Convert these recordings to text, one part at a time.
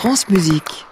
France Musique.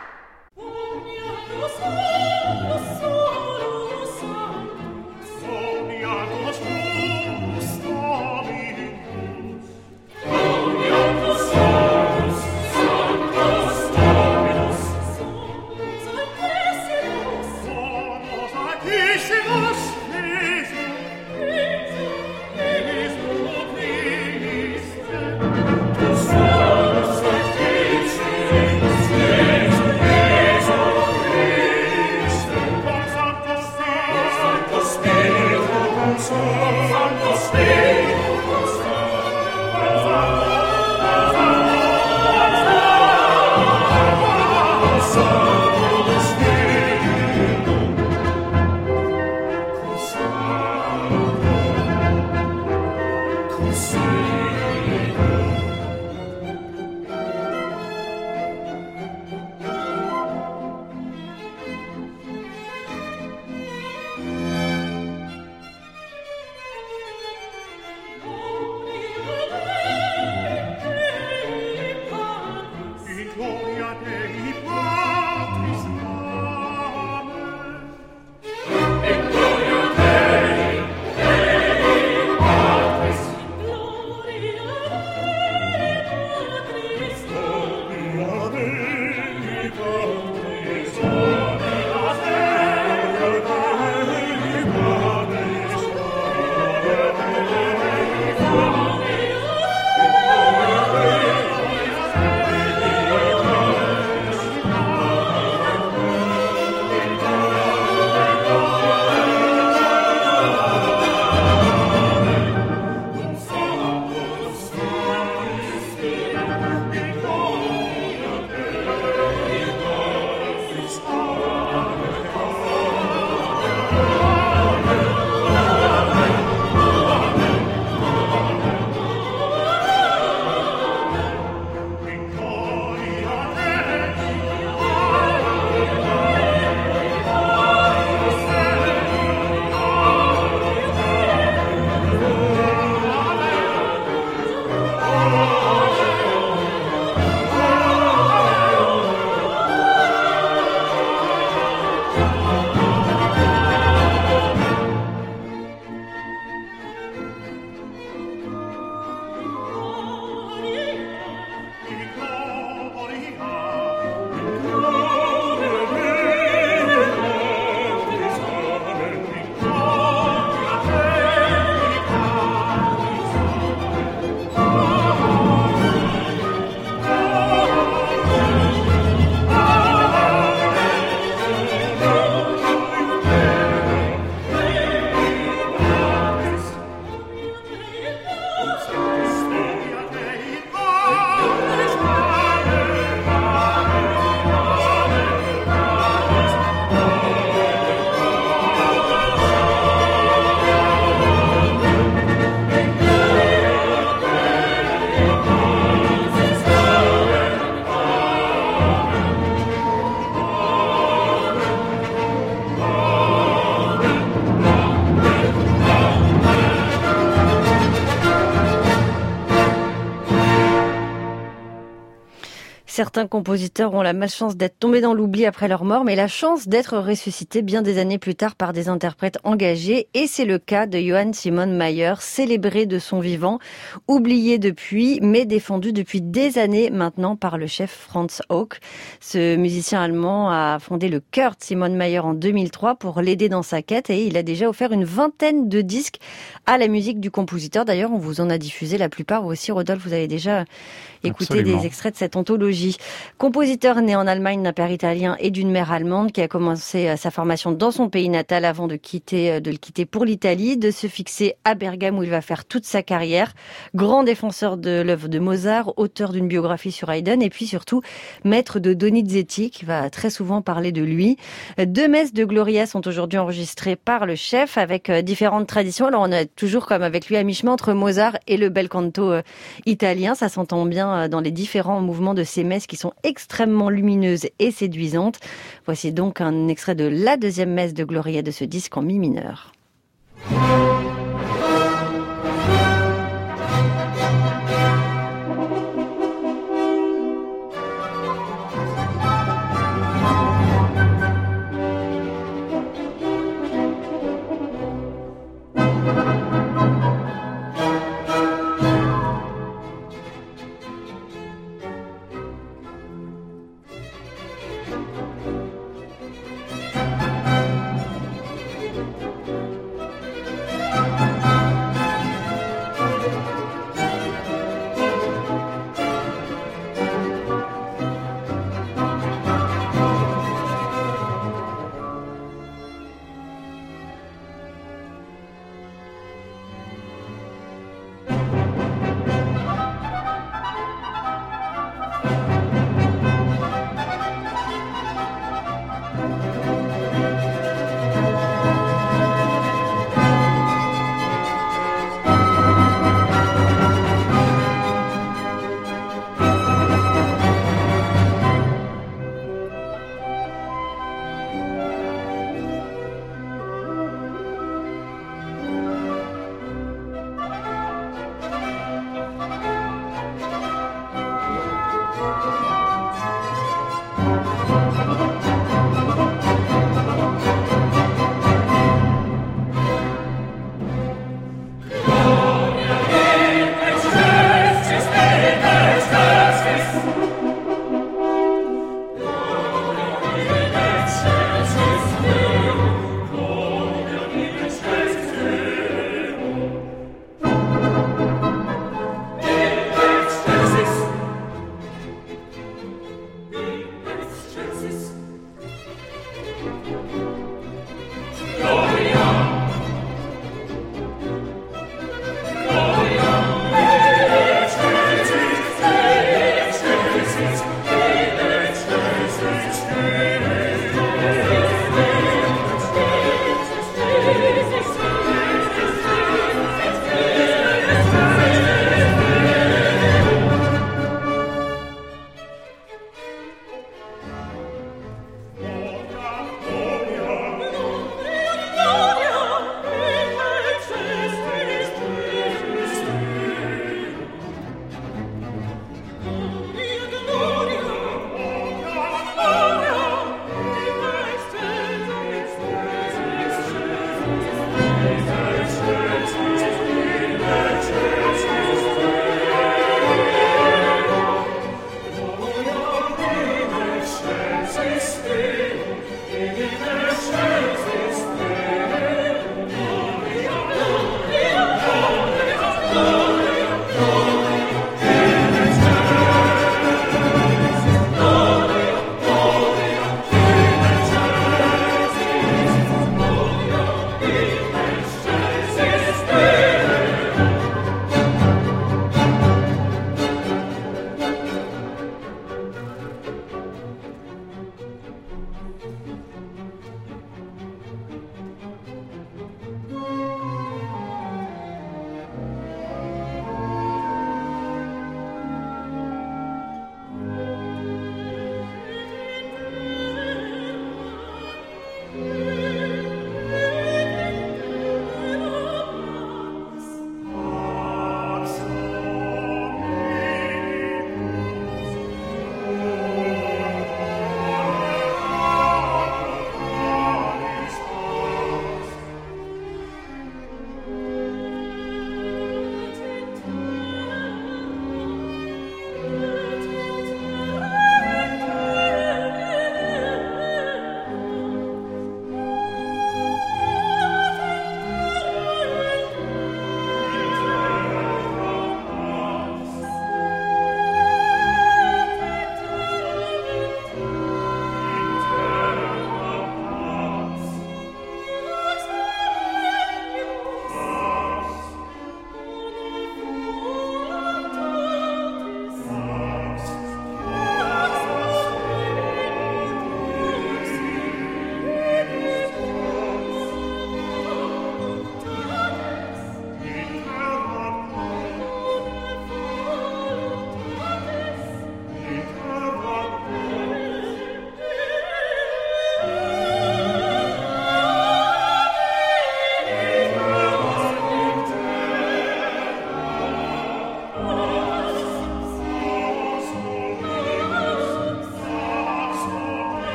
Certains compositeurs ont la malchance d'être tombés dans l'oubli après leur mort, mais la chance d'être ressuscités bien des années plus tard par des interprètes engagés. Et c'est le cas de Johann Simon Mayer, célébré de son vivant, oublié depuis, mais défendu depuis des années maintenant par le chef Franz Hauck. Ce musicien allemand a fondé le Kurt Simon Mayer en 2003 pour l'aider dans sa quête et il a déjà offert une vingtaine de disques à la musique du compositeur. D'ailleurs, on vous en a diffusé la plupart. Vous aussi, Rodolphe, vous avez déjà écouté des extraits de cette anthologie. Compositeur né en Allemagne d'un père italien et d'une mère allemande qui a commencé sa formation dans son pays natal avant de le quitter pour l'Italie, de se fixer à Bergame où il va faire toute sa carrière. Grand défenseur de l'œuvre de Mozart, auteur d'une biographie sur Haydn et puis surtout maître de Donizetti qui va très souvent parler de lui. 2 messes de Gloria sont aujourd'hui enregistrées par le chef avec différentes traditions. Alors on a toujours comme avec lui à mi-chemin entre Mozart et le bel canto italien. Ça s'entend bien dans les différents mouvements de ces messes qui sont extrêmement lumineuses et séduisantes. Voici donc un extrait de la 2e messe de Gloria de ce disque en mi mineur.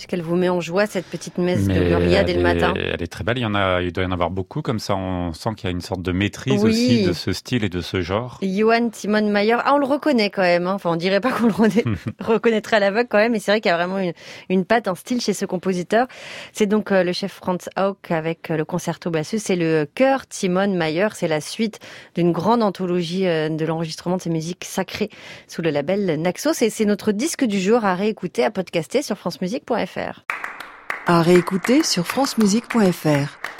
qu'elle vous met en joie, cette petite messe de Gloria dès le matin. Elle est très belle, il doit y en avoir beaucoup comme ça, on sent qu'il y a une sorte de maîtrise Oui. aussi de ce style et de ce genre. Johann Simon Mayer, on le reconnaît quand même, hein. Enfin on dirait pas qu'on le reconnaîtrait à l'aveugle quand même, mais c'est vrai qu'il y a vraiment une patte, un style chez ce compositeur. C'est donc le chef Franz Hauck avec le concerto bassus, c'est le chœur Simon Mayer, c'est la suite d'une grande anthologie de l'enregistrement de ces musiques sacrées sous le label Naxos, et c'est notre disque du jour à réécouter, à podcaster sur francemusique.fr. À réécouter sur francemusique.fr.